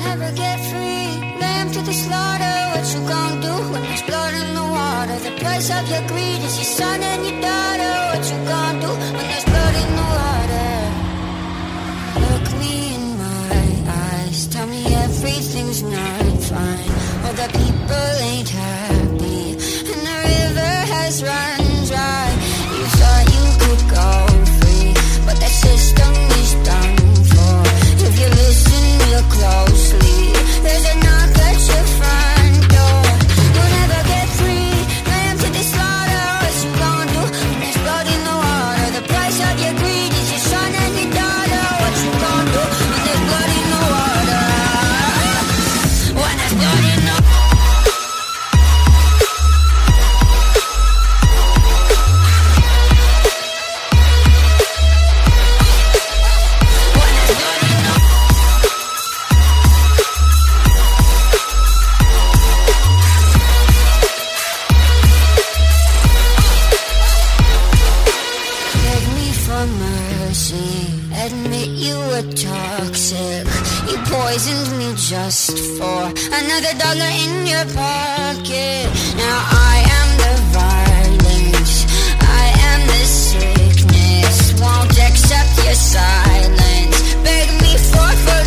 never get free. Lamb to the slaughter, what you gon' do when there's blood in the water? The price of your greed is your son and your daughter. What you gon' do when there's blood in the water? Look me in my eyes, tell me everything's not fine. All the people ain't happy, and the river has run dry. You thought you could go free, but that system is done for. If you listen real closely, there's a knock at your front door. You'll never get free, lamb to the slaughter. What you gon' do when there's blood in the water? The price of your greed is your son and your daughter. What you gon' do when there's blood in the water? When there's blood in the water. Mercy, admit you were toxic. You poisoned me just for another dollar in your pocket. Now I am the violence, I am the sickness. Won't accept your silence, beg me for